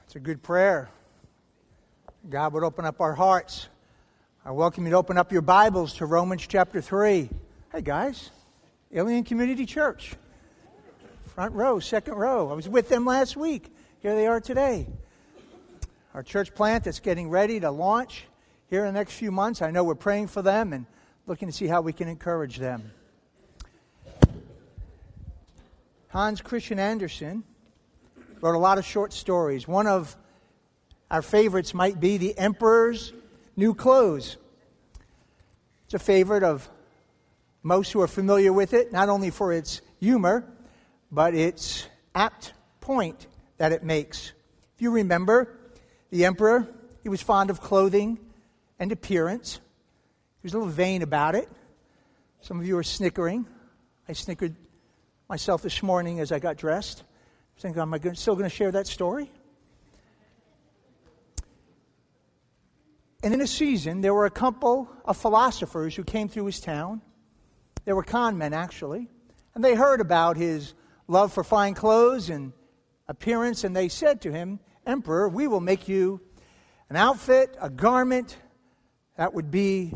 It's a good prayer. God would open up our hearts. I welcome you to open up your Bibles to Romans chapter 3. Hey guys, Alien Community Church. Front row, second row. I was with them last week. Here they are today. Our church plant that's getting ready to launch here in the next few months. I know we're praying for them and looking to see how we can encourage them. Hans Christian Andersen wrote a lot of short stories. One of our favorites might be The Emperor's New Clothes. It's a favorite of most who are familiar with it, not only for its humor, but its apt point that it makes. If you remember, the emperor, he was fond of clothing and appearance. He was a little vain about it. Some of you are snickering. I snickered myself this morning as I got dressed. I think, am I still going to share that story? And in a season, there were a couple of philosophers who came through his town. They were con men, actually. And they heard about his love for fine clothes and appearance. And they said to him, Emperor, we will make you an outfit, a garment that would be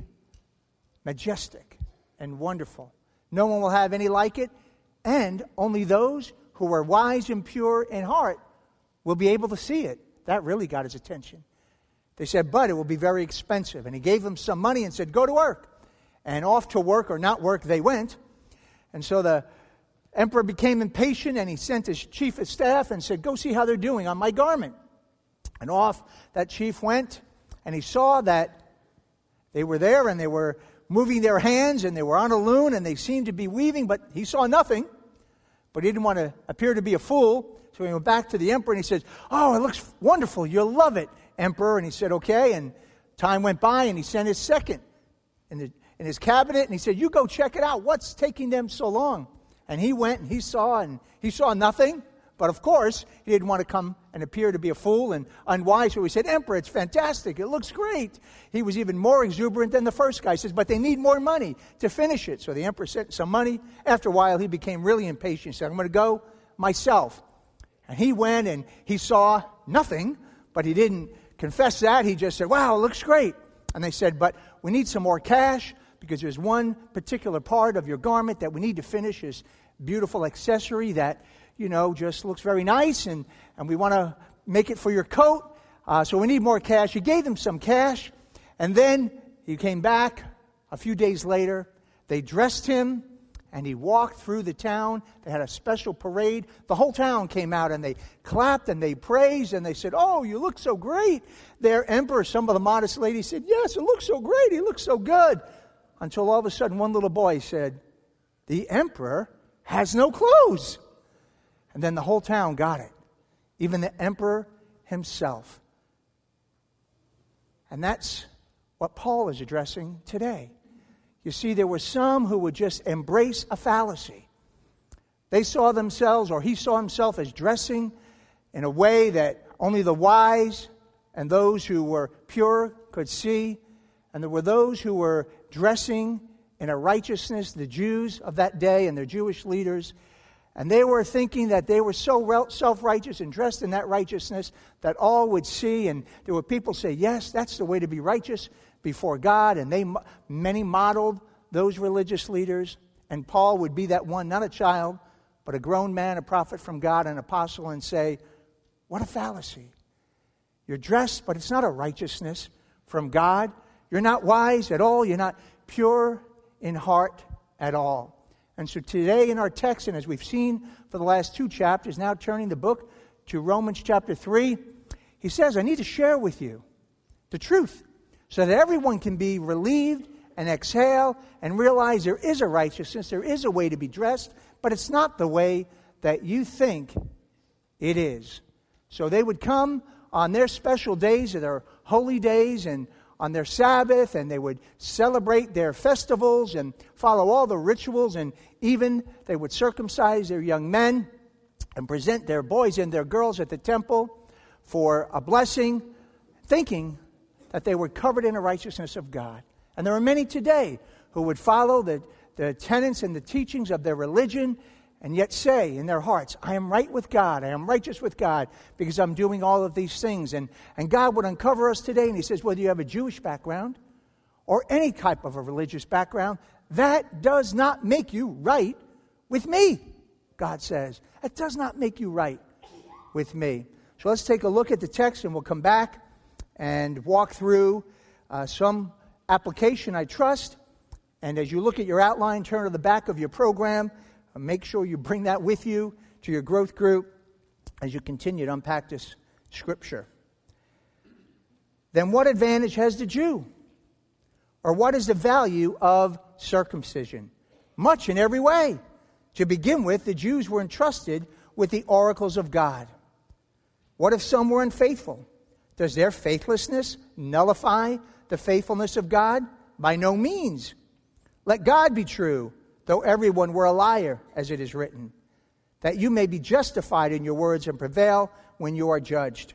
majestic and wonderful. No one will have any like it. And only those who are wise and pure in heart will be able to see it. That really got his attention. They said, but it will be very expensive. And he gave them some money and said, go to work. And off to work or not work they went. And so the emperor became impatient and he sent his chief of staff and said, go see how they're doing on my garment. And off that chief went and he saw that they were there and they were moving their hands and they were on a loom and they seemed to be weaving, but he saw nothing. But he didn't want to appear to be a fool. So he went back to the emperor and he said, oh, it looks wonderful. You'll love it, emperor. And he said, okay. And time went by and he sent his second in his cabinet. And he said, you go check it out. What's taking them so long? And he went and he saw nothing. But of course, he didn't want to come and appear to be a fool and unwise. So he said, Emperor, it's fantastic. It looks great. He was even more exuberant than the first guy. He says, but they need more money to finish it. So the emperor sent some money. After a while, he became really impatient. He said, I'm going to go myself. And he went and he saw nothing, but he didn't confess that. He just said, wow, it looks great. And they said, but we need some more cash because there's one particular part of your garment that we need to finish, this beautiful accessory that just looks very nice, and we want to make it for your coat, so we need more cash. He gave them some cash, and then he came back a few days later. They dressed him, and he walked through the town. They had a special parade. The whole town came out, and they clapped, and they praised, and they said, oh, you look so great there, Emperor. Some of the modest ladies said, yes, it looks so great. He looks so good. Until all of a sudden, one little boy said, the emperor has no clothes. And then the whole town got it. Even the emperor himself. And that's what Paul is addressing today. You see, there were some who would just embrace a fallacy. They saw themselves, or he saw himself, as dressing in a way that only the wise and those who were pure could see. And there were those who were dressing in a righteousness, the Jews of that day and their Jewish leaders. And they were thinking that they were so self-righteous and dressed in that righteousness that all would see. And there were people say, yes, that's the way to be righteous before God. And many modeled those religious leaders. And Paul would be that one, not a child, but a grown man, a prophet from God, an apostle, and say, what a fallacy. You're dressed, but it's not a righteousness from God. You're not wise at all. You're not pure in heart at all. And so today in our text, and as we've seen for the last two chapters, now turning the book to Romans chapter 3, he says, I need to share with you the truth so that everyone can be relieved and exhale and realize there is a righteousness, there is a way to be dressed, but it's not the way that you think it is. So they would come on their special days, their holy days, and on their Sabbath, and they would celebrate their festivals and follow all the rituals, and even they would circumcise their young men and present their boys and their girls at the temple for a blessing, thinking that they were covered in the righteousness of God. And there are many today who would follow the tenets and the teachings of their religion and yet say in their hearts, I am right with God, I am righteous with God, because I'm doing all of these things. And God would uncover us today, and he says, whether you have a Jewish background or any type of a religious background, that does not make you right with me, God says. That does not make you right with me. So let's take a look at the text, and we'll come back and walk through some application, I trust. And as you look at your outline, turn to the back of your program. Make sure you bring that with you to your growth group as you continue to unpack this scripture. Then what advantage has the Jew? Or what is the value of circumcision? Much in every way. To begin with, the Jews were entrusted with the oracles of God. What if some were unfaithful? Does their faithlessness nullify the faithfulness of God? By no means. Let God be true, though everyone were a liar, as it is written, that you may be justified in your words and prevail when you are judged.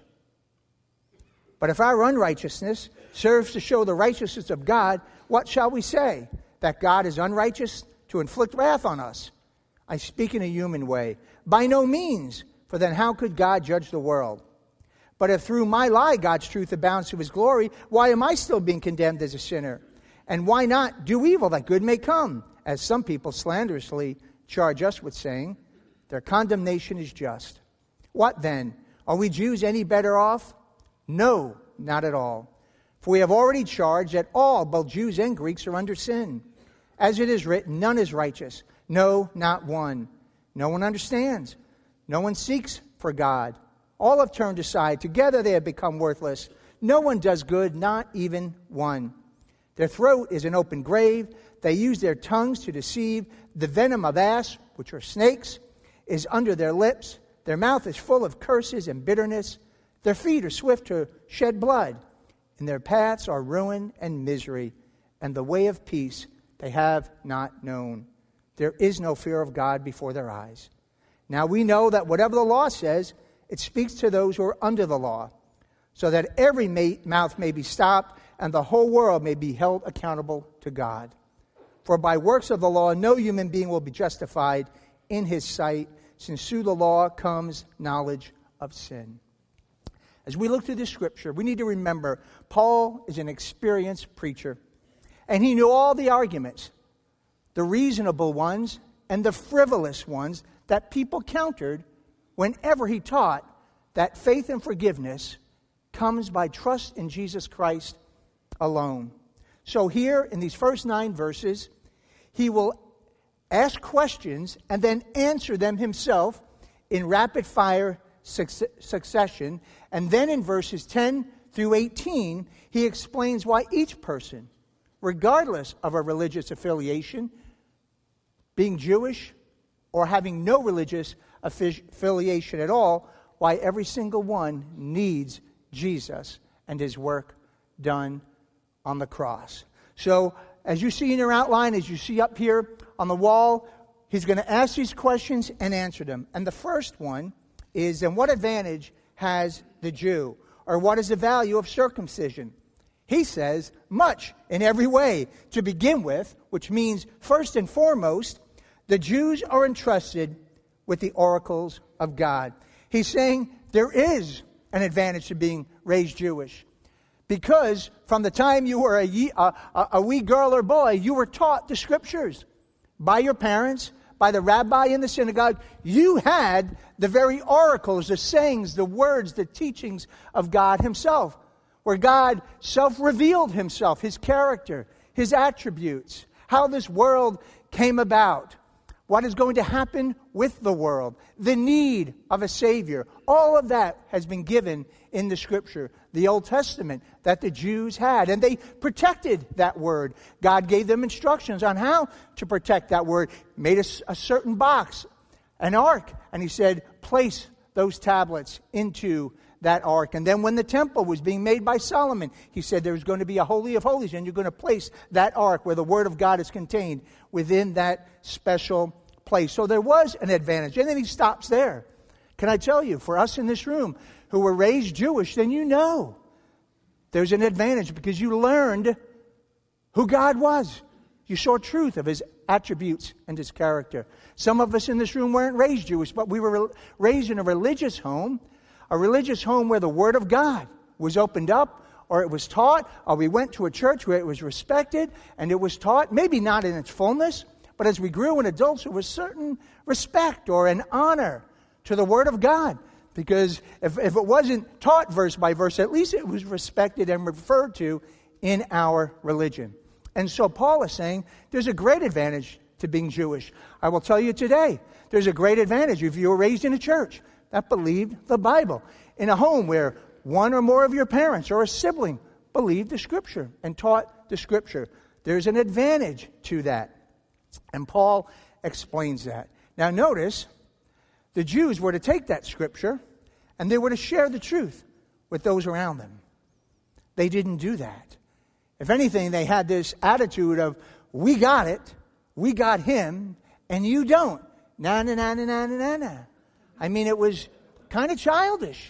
But if our unrighteousness serves to show the righteousness of God, what shall we say? That God is unrighteous to inflict wrath on us? I speak in a human way. By no means, for then how could God judge the world? But if through my lie God's truth abounds to his glory, why am I still being condemned as a sinner? And why not do evil that good may come? As some people slanderously charge us with saying, their condemnation is just. What then? Are we Jews any better off? No, not at all. For we have already charged that all, both Jews and Greeks, are under sin. As it is written, none is righteous. No, not one. No one understands. No one seeks for God. All have turned aside. Together they have become worthless. No one does good, not even one. Their throat is an open grave. They use their tongues to deceive. The venom of asps, which are snakes, is under their lips. Their mouth is full of curses and bitterness. Their feet are swift to shed blood. And their paths are ruin and misery. And the way of peace they have not known. There is no fear of God before their eyes. Now we know that whatever the law says, it speaks to those who are under the law, so that every mouth may be stopped and the whole world may be held accountable to God. For by works of the law, no human being will be justified in his sight, since through the law comes knowledge of sin. As we look through this scripture, we need to remember Paul is an experienced preacher, and he knew all the arguments, the reasonable ones and the frivolous ones that people countered whenever he taught that faith and forgiveness comes by trust in Jesus Christ alone. So here in these first 9 verses, he will ask questions and then answer them himself in rapid-fire succession. And then in verses 10 through 18, he explains why each person, regardless of a religious affiliation, being Jewish or having no religious affiliation at all, why every single one needs Jesus and his work done on the cross. So, as you see in your outline, as you see up here on the wall, he's going to ask these questions and answer them. And the first one is, then what advantage has the Jew? Or what is the value of circumcision? He says, much in every way. To begin with, which means first and foremost, the Jews are entrusted with the oracles of God. He's saying there is an advantage to being raised Jewish. Because from the time you were a wee girl or boy, you were taught the scriptures by your parents, by the rabbi in the synagogue. You had the very oracles, the sayings, the words, the teachings of God himself, where God self-revealed himself, his character, his attributes, how this world came about, what is going to happen with the world, the need of a Savior. All of that has been given in the Scripture, the Old Testament that the Jews had. And they protected that word. God gave them instructions on how to protect that word. Made a certain box, an ark. And he said, place those tablets into that ark. And then when the temple was being made by Solomon, he said there's going to be a Holy of Holies, and you're going to place that ark where the Word of God is contained within that special place. So there was an advantage. And then he stops there. Can I tell you, for us in this room who were raised Jewish, then you know there's an advantage because you learned who God was. You saw truth of his attributes and his character. Some of us in this room weren't raised Jewish, but we were raised in a religious home where the Word of God was opened up, or it was taught, or we went to a church where it was respected and it was taught, maybe not in its fullness, but as we grew in adults, there was certain respect or an honor to the Word of God. Because if it wasn't taught verse by verse, at least it was respected and referred to in our religion. And so Paul is saying there's a great advantage to being Jewish. I will tell you today, there's a great advantage if you were raised in a church that believed the Bible, in a home where one or more of your parents or a sibling believed the Scripture and taught the Scripture. There's an advantage to that. And Paul explains that. Now notice, the Jews were to take that Scripture and they were to share the truth with those around them. They didn't do that. If anything, they had this attitude of, we got it, we got him, and you don't. Na, na, na, na, na, na, na. I mean, it was kind of childish.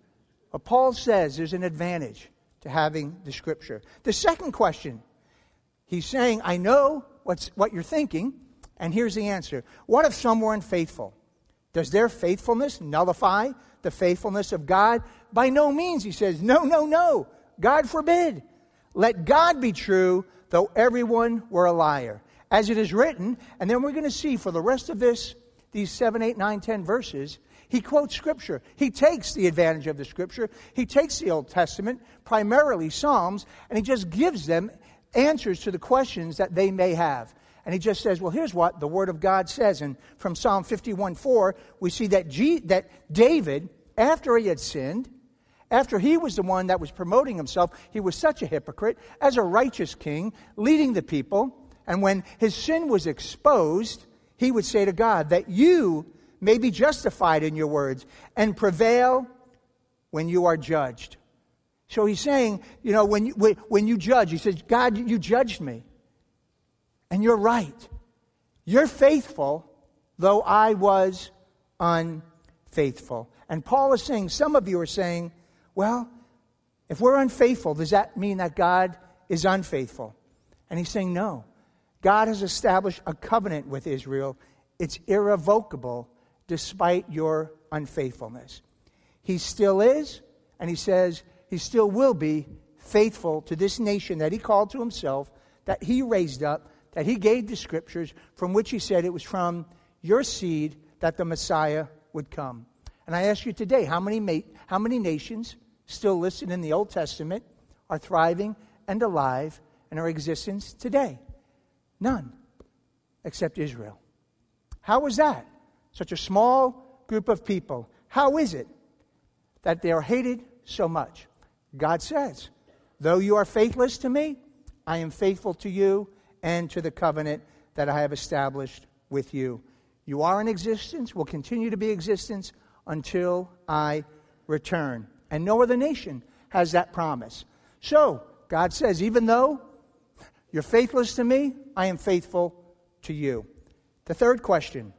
But Paul says there's an advantage to having the Scripture. The second question, he's saying, I know what you're thinking, and here's the answer. What if some were unfaithful? Does their faithfulness nullify the faithfulness of God? By no means, he says. No, no, no. God forbid. Let God be true, though everyone were a liar. As it is written, and then we're going to see for the rest of these 7, 8, 9, 10 verses, he quotes Scripture. He takes the advantage of the Scripture. He takes the Old Testament, primarily Psalms, and he just gives them answers to the questions that they may have. And he just says, well, here's what the Word of God says. And from Psalm 51:4, we see that David, after he had sinned, after he was the one that was promoting himself, he was such a hypocrite, as a righteous king, leading the people. And when his sin was exposed, he would say to God, that you may be justified in your words and prevail when you are judged. So he's saying, when you judge, he says, God, you judged me. And you're right. You're faithful, though I was unfaithful. And Paul is saying, some of you are saying, well, if we're unfaithful, does that mean that God is unfaithful? And he's saying, no. God has established a covenant with Israel. It's irrevocable despite your unfaithfulness. He still is, and he says he still will be faithful to this nation that he called to himself, that he raised up, that he gave the Scriptures, from which he said it was from your seed that the Messiah would come. And I ask you today, how many nations still listed in the Old Testament are thriving and alive and are in existence today? None, except Israel. How is that? Such a small group of people. How is it that they are hated so much? God says, though you are faithless to me, I am faithful to you and to the covenant that I have established with you. You are in existence, will continue to be in existence until I return. And no other nation has that promise. So, God says, even though you're faithless to me, I am faithful to you. The third question,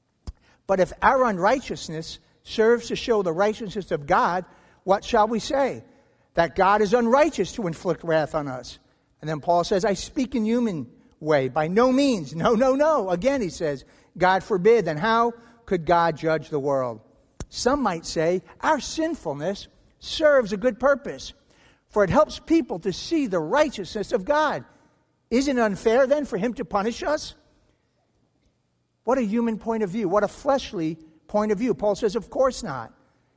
but if our unrighteousness serves to show the righteousness of God, what shall we say? That God is unrighteous to inflict wrath on us. And then Paul says, I speak in human way. By no means. No, no, no. Again, he says, God forbid. Then how could God judge the world? Some might say our sinfulness serves a good purpose, for it helps people to see the righteousness of God. Isn't it unfair then for him to punish us? What a human point of view. What a fleshly point of view. Paul says, of course not.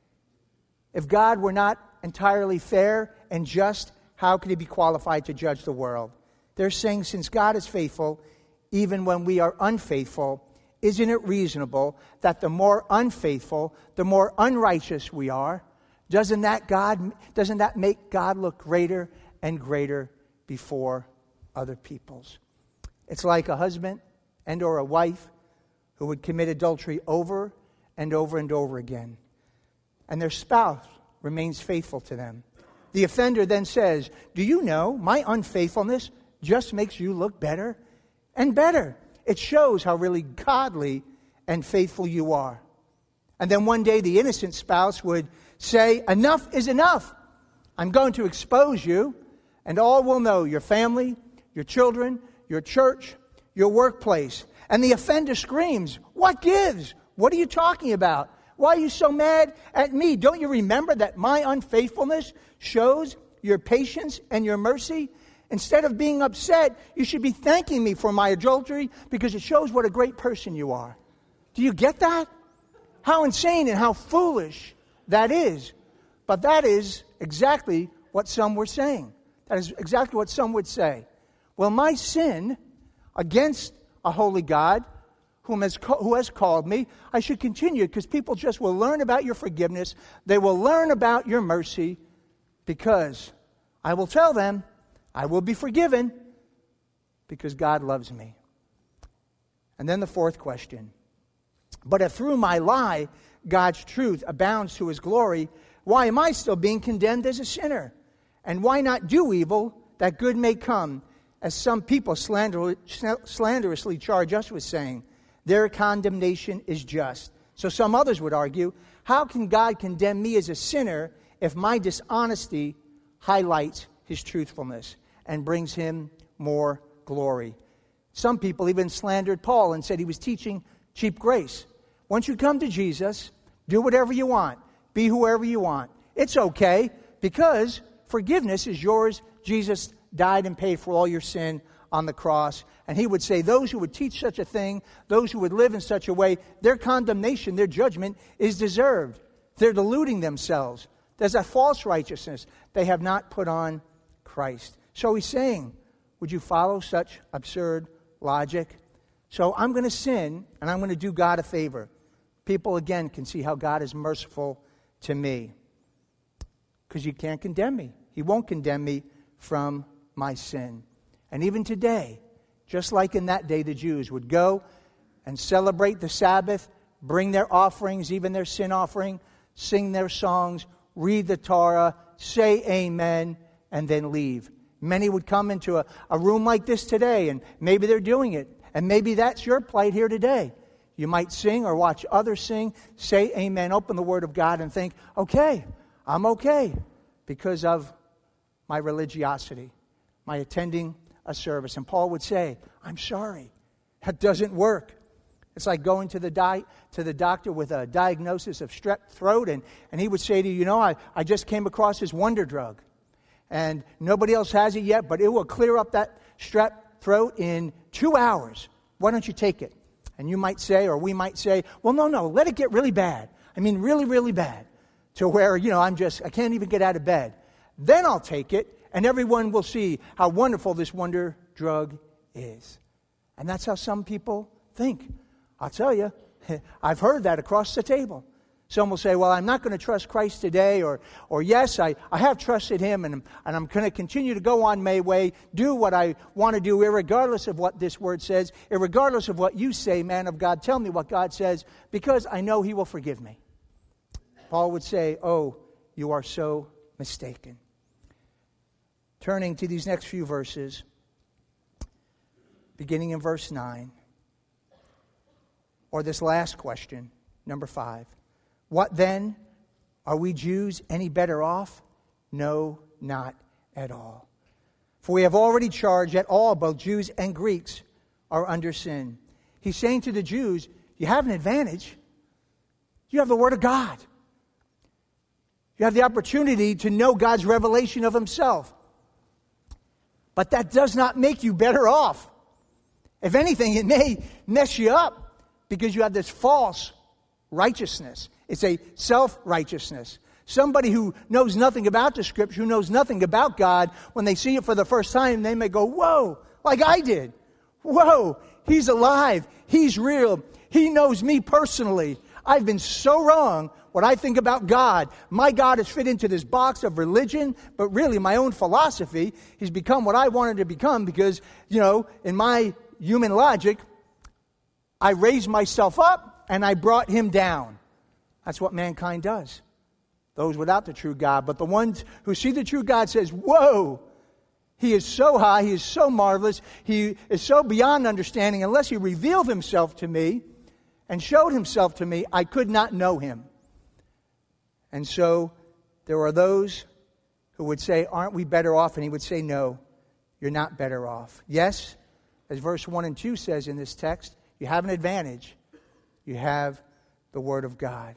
If God were not entirely fair and just, how could he be qualified to judge the world? They're saying, since God is faithful, even when we are unfaithful, isn't it reasonable that the more unfaithful, the more unrighteous we are, doesn't that make God look greater and greater before other peoples? It's like a husband and or a wife who would commit adultery over and over and over again, and their spouse remains faithful to them. The offender then says, do you know my unfaithfulness just makes you look better and better? It shows how really godly and faithful you are. And then one day the innocent spouse would say, enough is enough. I'm going to expose you, and all will know, your family, your children, your church, your workplace. And the offender screams, "What gives? What are you talking about? Why are you so mad at me? Don't you remember that my unfaithfulness shows your patience and your mercy? Instead of being upset, you should be thanking me for my adultery because it shows what a great person you are." Do you get that? How insane and how foolish that is. But that is exactly what some were saying. That is exactly what some would say. Well, my sin against a holy God who has called me, I should continue, because people just will learn about your forgiveness. They will learn about your mercy, because I will tell them I will be forgiven because God loves me. And then the fourth question. But if through my lie God's truth abounds to his glory, why am I still being condemned as a sinner? And why not do evil that good may come, as some people slanderously charge us with saying? Their condemnation is just. So some others would argue, how can God condemn me as a sinner if my dishonesty highlights his truthfulness and brings him more glory? Some people even slandered Paul and said he was teaching cheap grace. Once you come to Jesus, do whatever you want. Be whoever you want. It's okay, because forgiveness is yours. Jesus died and paid for all your sin on the cross. And he would say those who would teach such a thing, those who would live in such a way, their condemnation, their judgment is deserved. They're deluding themselves. There's a false righteousness. They have not put on Christ. So he's saying, would you follow such absurd logic? So I'm going to sin, and I'm going to do God a favor. People, again, can see how God is merciful to me. Because you can't condemn me. He won't condemn me from my sin. And even today, just like in that day, the Jews would go and celebrate the Sabbath, bring their offerings, even their sin offering, sing their songs, read the Torah, say amen, and then leave. Many would come into a room like this today, and maybe they're doing it. And maybe that's your plight here today. You might sing or watch others sing, say amen, open the Word of God and think, okay, I'm okay because of my religiosity, my attending a service. And Paul would say, I'm sorry, that doesn't work. It's like going to the doctor with a diagnosis of strep throat, and he would say to you, I just came across this wonder drug. And nobody else has it yet, but it will clear up that strep throat in 2 hours. Why don't you take it? And you might say, or we might say, well, no, let it get really bad. I mean, really, really bad. To where, I can't even get out of bed. Then I'll take it, and everyone will see how wonderful this wonder drug is. And that's how some people think. I'll tell you, I've heard that across the table. Some will say, well, I'm not going to trust Christ today, or yes, I have trusted him, and I'm going to continue to go on my way, do what I want to do, irregardless of what this word says, irregardless of what you say, man of God, tell me what God says, because I know he will forgive me. Paul would say, oh, you are so mistaken. Turning to these next few verses, beginning in verse 9, or this last question, number 5. What then? Are we Jews any better off? No, not at all. For we have already charged that all, both Jews and Greeks, are under sin. He's saying to the Jews, you have an advantage. You have the Word of God. You have the opportunity to know God's revelation of himself. But that does not make you better off. If anything, it may mess you up because you have this false righteousness. It's a self-righteousness. Somebody who knows nothing about the Scripture, who knows nothing about God, when they see it for the first time, they may go, whoa, like I did. Whoa, he's alive. He's real. He knows me personally. I've been so wrong what I think about God. My God has fit into this box of religion, but really my own philosophy. He's become what I wanted to become because, in my human logic, I raised myself up and I brought him down. That's what mankind does. Those without the true God. But the ones who see the true God says, whoa, he is so high, he is so marvelous, he is so beyond understanding. Unless he revealed himself to me and showed himself to me, I could not know him. And so there are those who would say, aren't we better off? And he would say, no, you're not better off. Yes, as verse 1 and 2 says in this text, you have an advantage. You have the Word of God.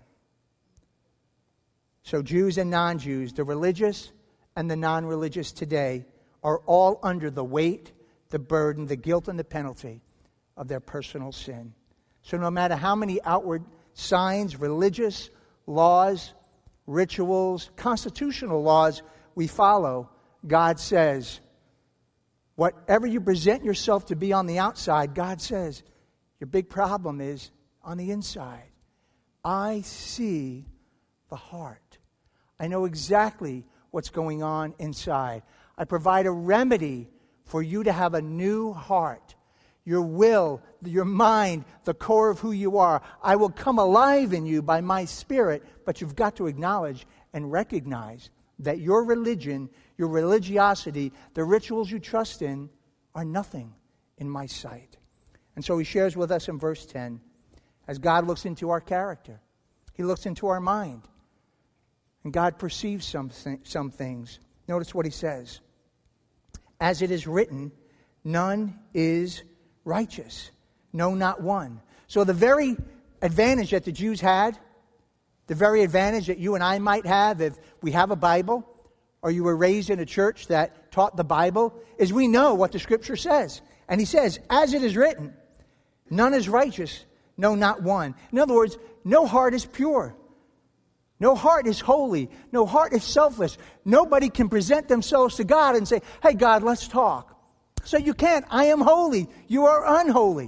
So Jews and non-Jews, the religious and the non-religious today, are all under the weight, the burden, the guilt, and the penalty of their personal sin. So no matter how many outward signs, religious laws, rituals, constitutional laws we follow, God says, whatever you present yourself to be on the outside, God says, your big problem is on the inside. I see the heart. I know exactly what's going on inside. I provide a remedy for you to have a new heart. Your will, your mind, the core of who you are. I will come alive in you by my Spirit, but you've got to acknowledge and recognize that your religion, your religiosity, the rituals you trust in are nothing in my sight. And so he shares with us in verse 10, as God looks into our character, he looks into our mind, and God perceives some things. Notice what he says. As it is written, none is righteous. No, not one. So the very advantage that the Jews had, the very advantage that you and I might have if we have a Bible, or you were raised in a church that taught the Bible, is we know what the Scripture says. And he says, as it is written, none is righteous. No, not one. In other words, no heart is pure. No heart is holy. No heart is selfless. Nobody can present themselves to God and say, hey, God, let's talk. So you can't. I am holy. You are unholy.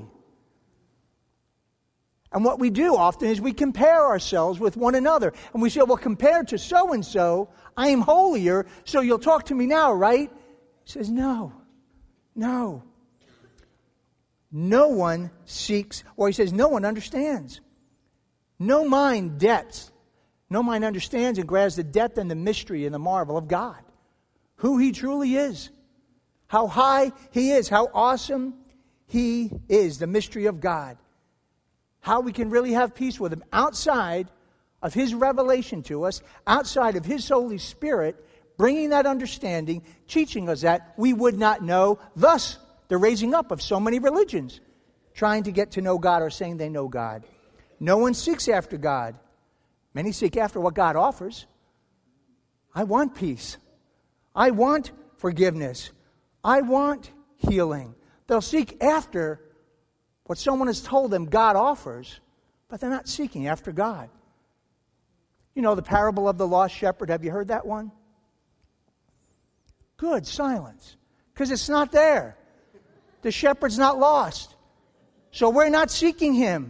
And what we do often is we compare ourselves with one another. And we say, well, compared to so-and-so, I am holier, so you'll talk to me now, right? He says, no. No. No one seeks, or he says, no one understands. No mind depths. No mind understands and grasps the depth and the mystery and the marvel of God. Who he truly is. How high he is. How awesome he is. The mystery of God. How we can really have peace with him outside of his revelation to us, outside of his Holy Spirit, bringing that understanding, teaching us that we would not know. Thus, the raising up of so many religions, trying to get to know God or saying they know God. No one seeks after God. Many seek after what God offers. I want peace. I want forgiveness. I want healing. They'll seek after what someone has told them God offers, but they're not seeking after God. You know the parable of the lost shepherd. Have you heard that one? Good, silence. Because it's not there. The shepherd's not lost. So we're not seeking him.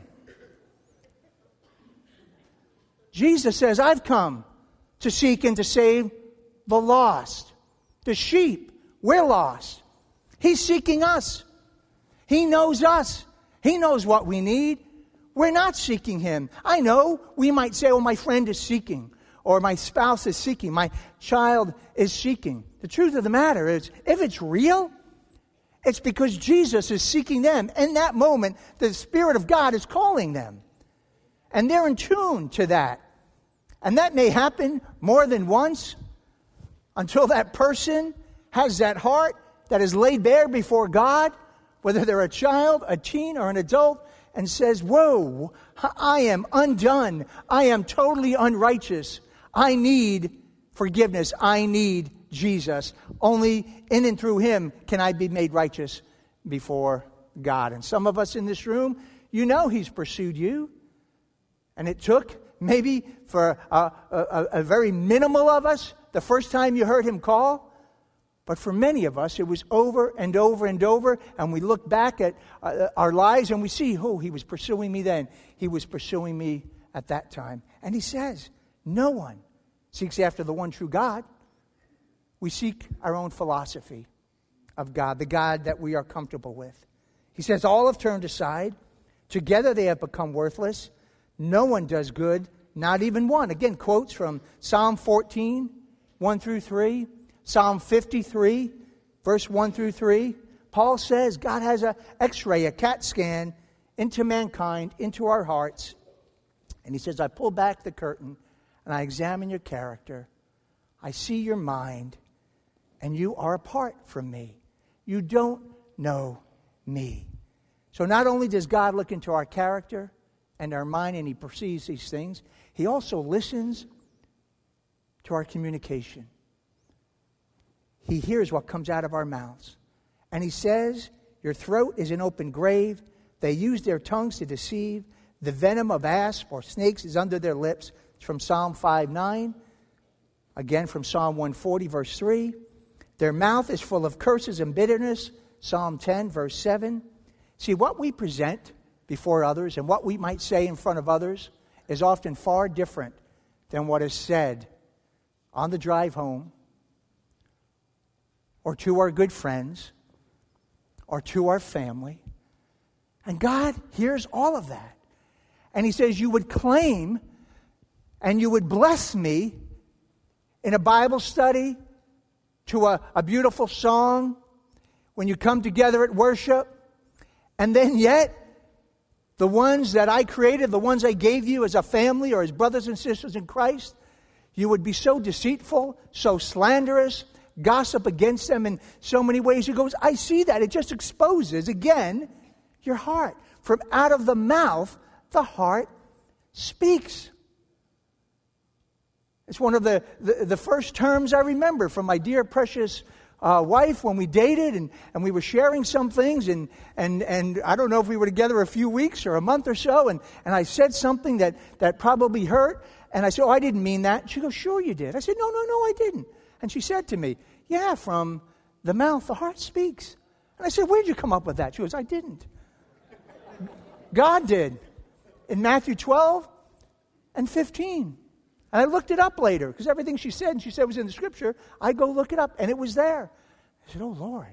Jesus says, I've come to seek and to save the lost. The sheep, we're lost. He's seeking us. He knows us. He knows what we need. We're not seeking him. I know we might say, well, my friend is seeking, or my spouse is seeking, my child is seeking. The truth of the matter is, if it's real, it's because Jesus is seeking them. In that moment, the Spirit of God is calling them. And they're in tune to that. And that may happen more than once until that person has that heart that is laid bare before God, whether they're a child, a teen, or an adult, and says, whoa, I am undone. I am totally unrighteous. I need forgiveness. I need Jesus. Only in and through him can I be made righteous before God. And some of us in this room, you know he's pursued you. And it took maybe for a very minimal of us the first time you heard him call. But for many of us, it was over and over and over. And we look back at our lives and we see, oh, he was pursuing me then. He was pursuing me at that time. And he says, no one seeks after the one true God. We seek our own philosophy of God, the God that we are comfortable with. He says, all have turned aside. Together they have become worthless. No one does good, not even one. Again, quotes from Psalm 14, 1 through 3. Psalm 53, verse 1 through 3. Paul says God has an x-ray, a CAT scan into mankind, into our hearts. And he says, I pull back the curtain and I examine your character. I see your mind, and you are apart from me. You don't know me. So not only does God look into our character and our mind and He perceives these things, He also listens to our communication. He hears what comes out of our mouths. And He says, your throat is an open grave. They use their tongues to deceive. The venom of asp or snakes is under their lips. It's from Psalm 5:9. Again from Psalm 140, verse 3. Their mouth is full of curses and bitterness. Psalm 10, verse 7. See, what we present before others and what we might say in front of others is often far different than what is said on the drive home, or to our good friends, or to our family. And God hears all of that. And He says, you would claim and you would bless me in a Bible study, to a beautiful song, when you come together at worship, and then yet, the ones that I created, the ones I gave you as a family or as brothers and sisters in Christ, you would be so deceitful, so slanderous, gossip against them in so many ways. He goes, I see that. It just exposes, again, your heart. From out of the mouth, the heart speaks. It's one of the first terms I remember from my dear, precious wife when we dated and we were sharing some things and I don't know if we were together a few weeks or a month or so and I said something that probably hurt and I said, oh, I didn't mean that. And she goes, sure you did. I said, no, I didn't. And she said to me, yeah, from the mouth, the heart speaks. And I said, where'd you come up with that? She goes, I didn't. God did. In Matthew 12 and 15. And I looked it up later, because everything she said was in the Scripture. I go look it up, and it was there. I said, oh, Lord.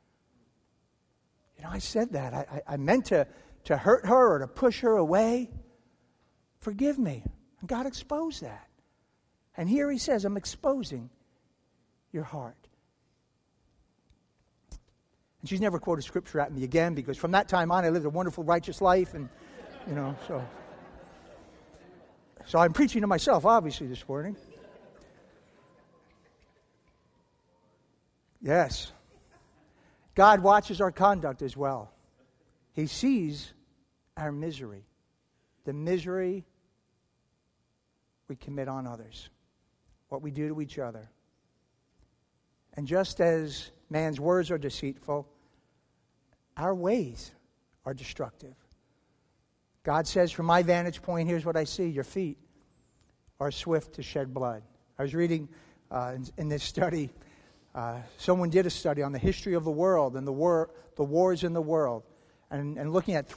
I said that. I meant to hurt her or to push her away. Forgive me. And God exposed that. And here He says, I'm exposing your heart. And she's never quoted Scripture at me again, because from that time on, I lived a wonderful, righteous life, and, So I'm preaching to myself, obviously, this morning. Yes. God watches our conduct as well. He sees our misery. The misery we commit on others. What we do to each other. And just as man's words are deceitful, our ways are destructive. God says, from my vantage point, here's what I see. Your feet are swift to shed blood. I was reading in this study, someone did a study on the history of the world and the wars in the world. And looking at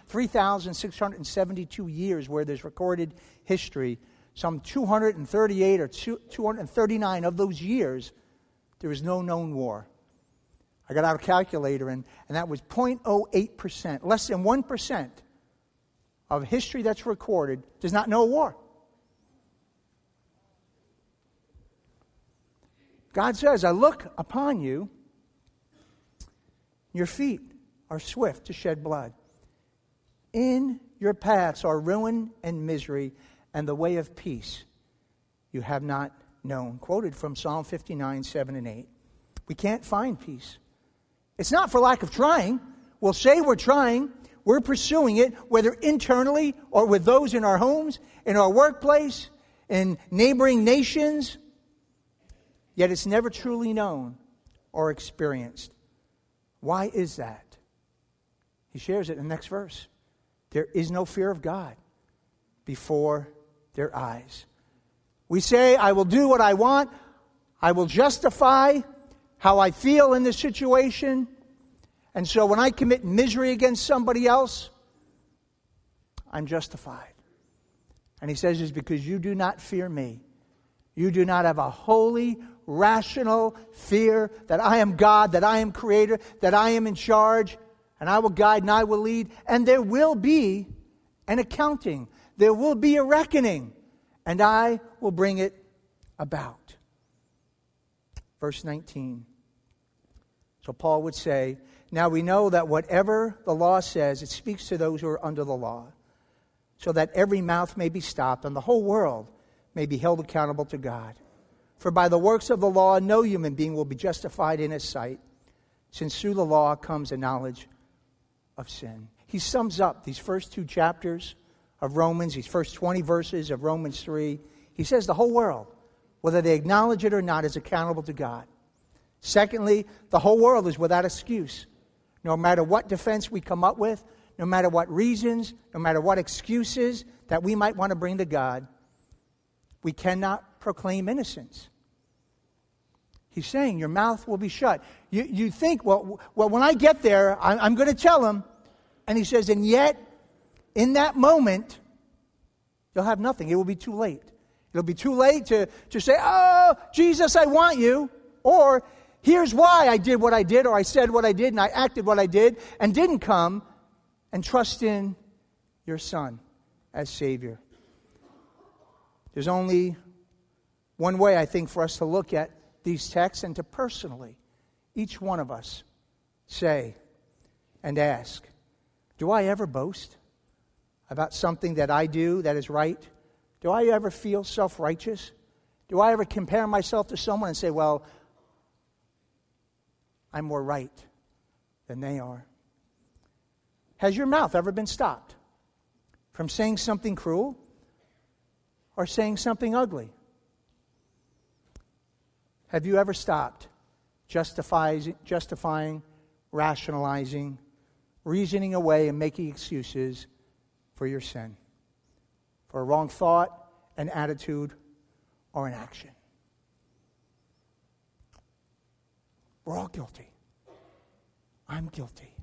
3,672 years where there's recorded history, some 238 or 239 of those years, there was no known war. I got out a calculator, and that was 0.08%, less than 1%. Of history that's recorded does not know war. God says, I look upon you, your feet are swift to shed blood. In your paths are ruin and misery, and the way of peace you have not known. Quoted from Psalm 59, 7 and 8. We can't find peace. It's not for lack of trying. We'll say we're trying. We're pursuing it, whether internally or with those in our homes, in our workplace, in neighboring nations. Yet it's never truly known or experienced. Why is that? He shares it in the next verse. There is no fear of God before their eyes. We say, I will do what I want. I will justify how I feel in this situation. And so when I commit misery against somebody else, I'm justified. And He says, it's because you do not fear me. You do not have a holy, rational fear that I am God, that I am Creator, that I am in charge, and I will guide and I will lead. And there will be an accounting. There will be a reckoning. And I will bring it about. Verse 19. So Paul would say, now we know that whatever the law says, it speaks to those who are under the law, so that every mouth may be stopped and the whole world may be held accountable to God. For by the works of the law, no human being will be justified in His sight, since through the law comes a knowledge of sin. He sums up these first 2 chapters of Romans, these first 20 verses of Romans 3. He says the whole world, whether they acknowledge it or not, is accountable to God. Secondly, the whole world is without excuse. No matter what defense we come up with, no matter what reasons, no matter what excuses that we might want to bring to God, we cannot proclaim innocence. He's saying your mouth will be shut. You think, well, when I get there, I'm going to tell him. And he says, and yet, in that moment, you'll have nothing. It will be too late. It'll be too late to say, oh, Jesus, I want you. Or, here's why I did what I did, or I said what I did, and I acted what I did, and didn't come and trust in your Son as Savior. There's only one way, I think, for us to look at these texts and to personally, each one of us, say and ask, do I ever boast about something that I do that is right? Do I ever feel self-righteous? Do I ever compare myself to someone and say, well, I'm more right than they are? Has your mouth ever been stopped from saying something cruel or saying something ugly? Have you ever stopped justifying, rationalizing, reasoning away, and making excuses for your sin, for a wrong thought, an attitude, or an action? We're all guilty. I'm guilty.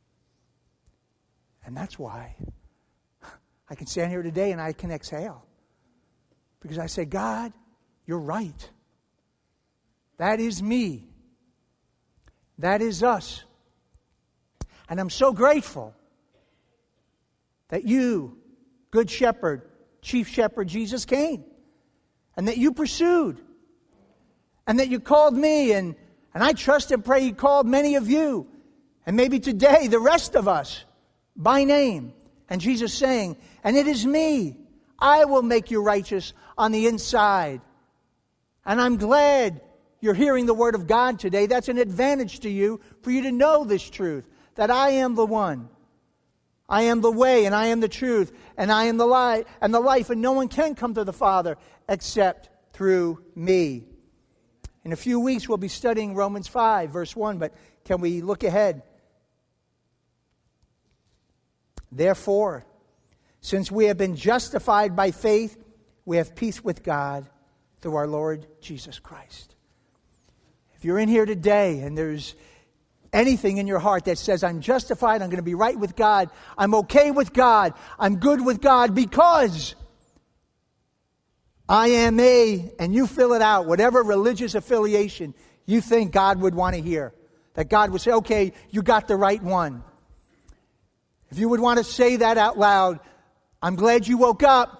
And that's why I can stand here today and I can exhale. Because I say, God, you're right. That is me. That is us. And I'm so grateful that you, Good Shepherd, Chief Shepherd Jesus, came. And that you pursued. And that you called me. And I trust and pray He called many of you. And maybe today the rest of us by name. And Jesus saying, and it is me. I will make you righteous on the inside. And I'm glad you're hearing the Word of God today. That's an advantage to you for you to know this truth. That I am the one. I am the way and I am the truth. And I am the light and the life. And no one can come to the Father except through me. In a few weeks we'll be studying Romans 5 verse 1. But can we look ahead? Therefore, since we have been justified by faith, we have peace with God through our Lord Jesus Christ. If you're in here today and there's anything in your heart that says, I'm justified, I'm going to be right with God, I'm okay with God, I'm good with God because I am and you fill it out, whatever religious affiliation you think God would want to hear. That God would say, okay, you got the right one. If you would want to say that out loud, I'm glad you woke up.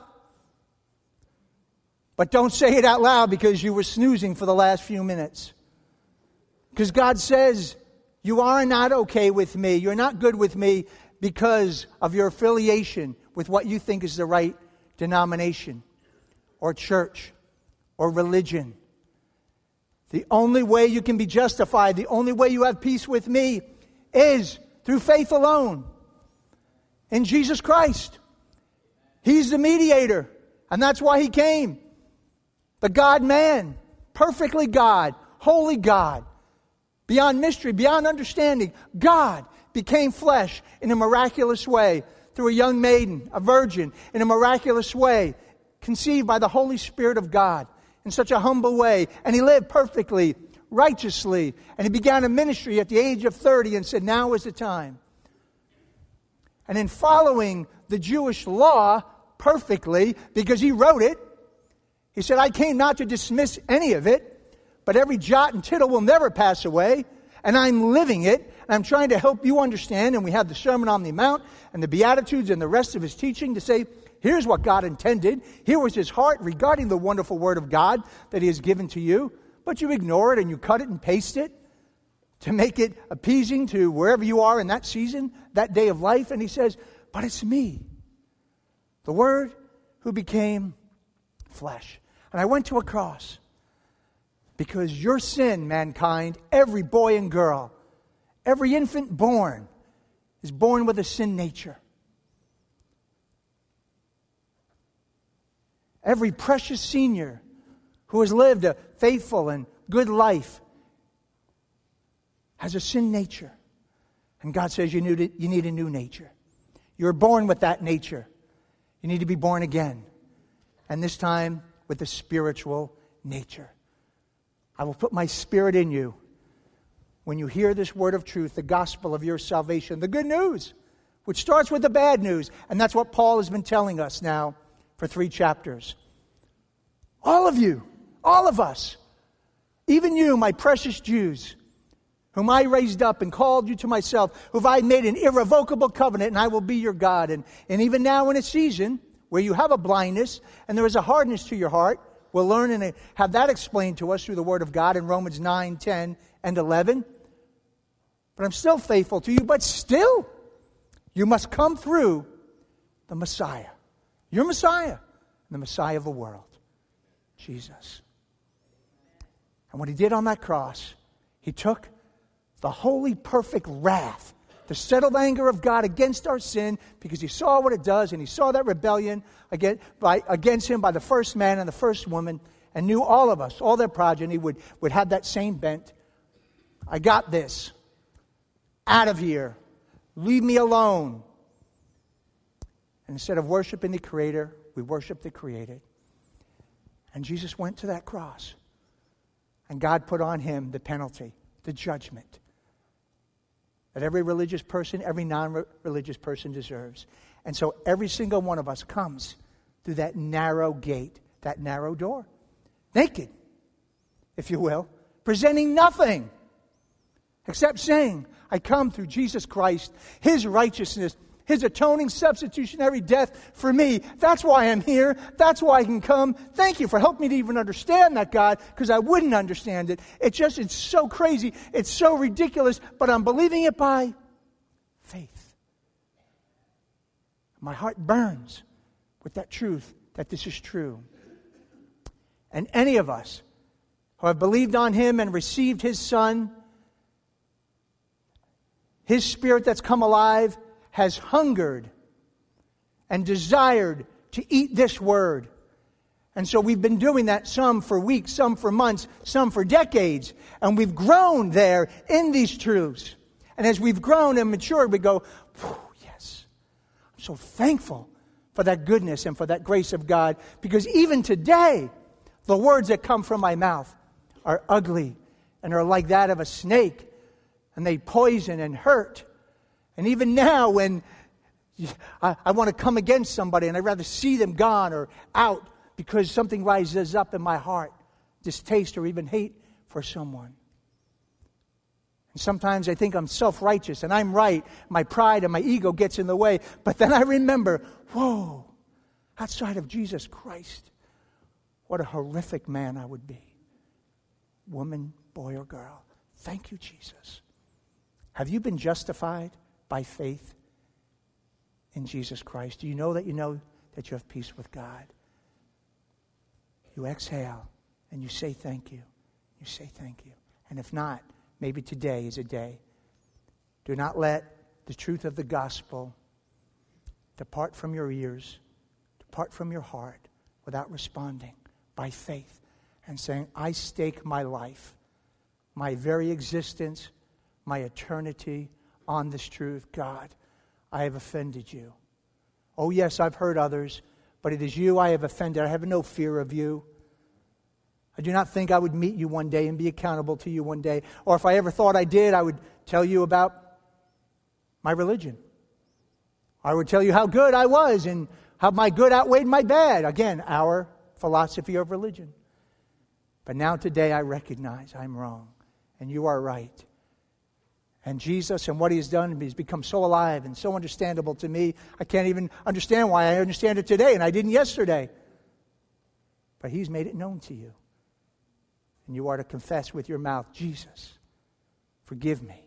But don't say it out loud because you were snoozing for the last few minutes. Because God says, you are not okay with me. You're not good with me because of your affiliation with what you think is the right denomination or church or religion. The only way you can be justified, the only way you have peace with me is through faith alone in Jesus Christ. He's the mediator, and that's why He came. The God-man, perfectly God, holy God, beyond mystery, beyond understanding. God became flesh in a miraculous way through a young maiden, a virgin, in a miraculous way, conceived by the Holy Spirit of God in such a humble way. And He lived perfectly, righteously. And He began a ministry at the age of 30 and said, now is the time. And in following the Jewish law perfectly, because He wrote it, He said, I came not to dismiss any of it, but every jot and tittle will never pass away, and I'm living it, and I'm trying to help you understand, and we have the Sermon on the Mount, and the Beatitudes, and the rest of His teaching to say, here's what God intended, here was His heart regarding the wonderful Word of God that He has given to you, but you ignore it, and you cut it and paste it, to make it appeasing to wherever you are in that season, that day of life, and He says, but it's me, the Word who became flesh. And I went to a cross. Because your sin, mankind, every boy and girl, every infant born, is born with a sin nature. Every precious senior who has lived a faithful and good life has a sin nature. And God says you need a new nature. You're born with that nature. You need to be born again. And this time with a spiritual nature. I will put my Spirit in you when you hear this word of truth, the gospel of your salvation, the good news, which starts with the bad news. And that's what Paul has been telling us now for 3 chapters. All of you, all of us, even you, my precious Jews, whom I raised up and called you to myself, whom I made an irrevocable covenant, and I will be your God. And even now in a season where you have a blindness and there is a hardness to your heart, we'll learn and have that explained to us through the Word of God in Romans 9, 10, and 11. But I'm still faithful to you, but still, you must come through the Messiah. Your Messiah, the Messiah of the world, Jesus. And what He did on that cross, He took the holy, perfect wrath, the settled anger of God against our sin, because He saw what it does, and He saw that rebellion against Him by the first man and the first woman, and knew all of us, all their progeny would have that same bent. I got this. Out of here. Leave me alone. And instead of worshiping the Creator, we worship the created. And Jesus went to that cross. And God put on Him the penalty, the judgment that every religious person, every non-religious person deserves. And so every single one of us comes through that narrow gate, that narrow door. Naked, if you will, presenting nothing except saying, I come through Jesus Christ, His righteousness, His atoning substitutionary death for me. That's why I'm here. That's why I can come. Thank you for helping me to even understand that, God, because I wouldn't understand it. It's so crazy. It's so ridiculous, but I'm believing it by faith. My heart burns with that truth, that this is true. And any of us who have believed on Him and received His Son, His Spirit that's come alive, has hungered and desired to eat this Word. And so we've been doing that, some for weeks, some for months, some for decades. And we've grown there in these truths. And as we've grown and matured, we go, yes, I'm so thankful for that goodness and for that grace of God. Because even today, the words that come from my mouth are ugly and are like that of a snake. And they poison and hurt. And even now when I want to come against somebody and I'd rather see them gone or out because something rises up in my heart, distaste or even hate for someone. And sometimes I think I'm self-righteous and I'm right. My pride and my ego gets in the way. But then I remember, whoa, outside of Jesus Christ, what a horrific man I would be. Woman, boy, or girl. Thank you, Jesus. Have you been justified by faith in Jesus Christ? Do you know that you have peace with God? You exhale and you say thank you. You say thank you. And if not, maybe today is a day. Do not let the truth of the gospel depart from your ears, depart from your heart without responding by faith and saying, I stake my life, my very existence, my eternity on this truth. God, I have offended you. Oh yes, I've hurt others, but it is you I have offended. I have no fear of you. I do not think I would meet you one day and be accountable to you one day. Or if I ever thought I did, I would tell you about my religion. I would tell you how good I was and how my good outweighed my bad. Again, our philosophy of religion. But now today I recognize I'm wrong and you are right. And Jesus and what He has done has become so alive and so understandable to me. I can't even understand why I understand it today and I didn't yesterday. But He's made it known to you. And you are to confess with your mouth, Jesus, forgive me.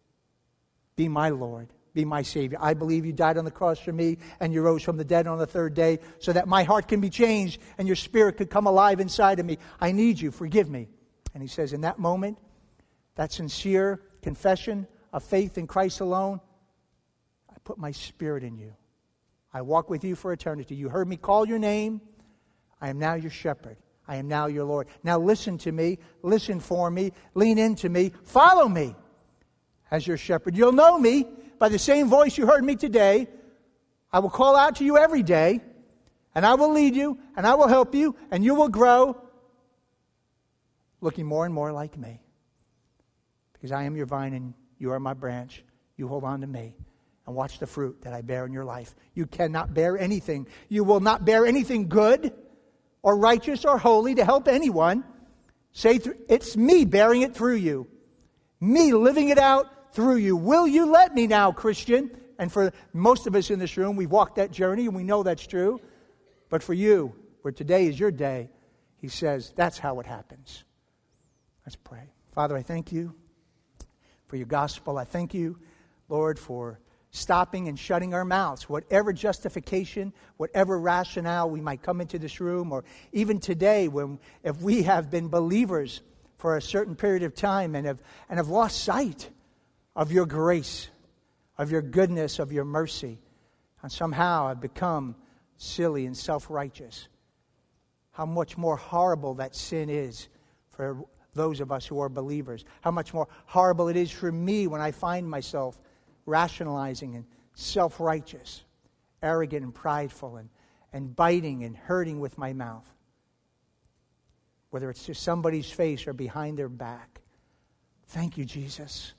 Be my Lord. Be my Savior. I believe you died on the cross for me and you rose from the dead on the third day so that my heart can be changed and your Spirit could come alive inside of me. I need you. Forgive me. And He says in that moment, that sincere confession of faith in Christ alone, put my Spirit in you. I walk with you for eternity. You heard me call your name. I am now your shepherd. I am now your Lord. Now listen to me. Listen for me. Lean into me. Follow me as your shepherd. You'll know me by the same voice you heard me today. I will call out to you every day, and I will lead you, and I will help you, and you will grow looking more and more like me. Because I am your vine and you are my branch. You hold on to me and watch the fruit that I bear in your life. You cannot bear anything. You will not bear anything good or righteous or holy to help anyone. Say, it's me bearing it through you. Me living it out through you. Will you let me now, Christian? And for most of us in this room, we've walked that journey and we know that's true. But for you, where today is your day, he says, that's how it happens. Let's pray. Father, I thank you for your gospel. I thank you, Lord, for stopping and shutting our mouths. Whatever justification, whatever rationale we might come into this room, or even today, if we have been believers for a certain period of time and have lost sight of your grace, of your goodness, of your mercy, and somehow have become silly and self-righteous, how much more horrible that sin is for those of us who are believers. How much more horrible it is for me when I find myself rationalizing and self-righteous, arrogant and prideful, and biting and hurting with my mouth. Whether it's to somebody's face or behind their back. Thank you, Jesus.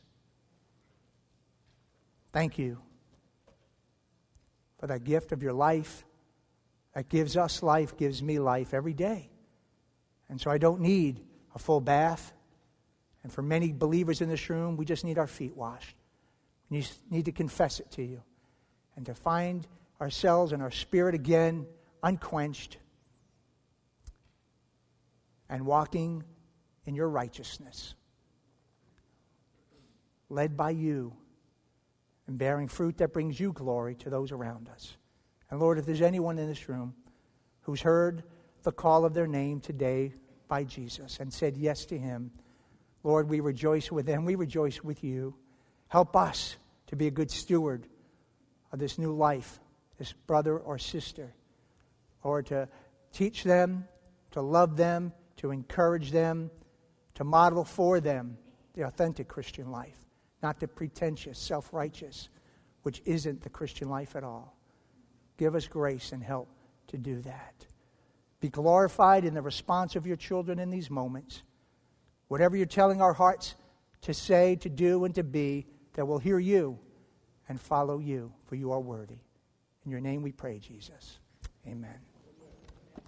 Thank you for that gift of your life that gives us life, gives me life every day. And so I don't need a full bath. And for many believers in this room, we just need our feet washed. We need to confess it to you and to find ourselves and our spirit again unquenched and walking in your righteousness, led by you and bearing fruit that brings you glory to those around us. And Lord, if there's anyone in this room who's heard the call of their name today by Jesus and said yes to him, Lord, we rejoice with them. We rejoice with you. Help us to be a good steward of this new life, this brother or sister, or to teach them, to love them, to encourage them, to model for them the authentic Christian life, not the pretentious, self-righteous, which isn't the Christian life at all. Give us grace and help to do that. Be glorified in the response of your children in these moments. Whatever you're telling our hearts to say, to do, and to be, that we'll hear you and follow you, for you are worthy. In your name we pray, Jesus. Amen.